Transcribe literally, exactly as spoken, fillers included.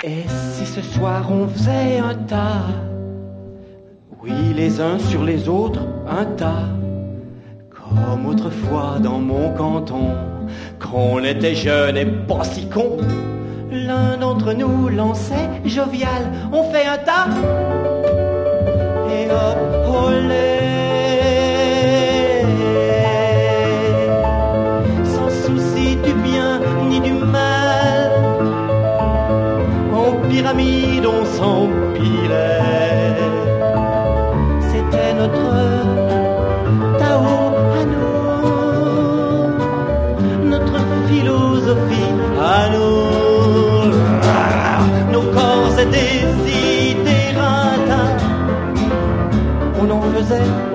Et si ce soir on faisait un tas, oui, les uns sur les autres, un tas, comme autrefois dans mon canton, qu'on était jeune et pas si con. L'un d'entre nous lançait jovial, on fait un tas, et hop, olé. Sans souci du bien ni du mal, en pyramide on s'empilait. C'était notre Tao à nous, notre philosophie à nous. Nos corps étaient sidérata, on en faisait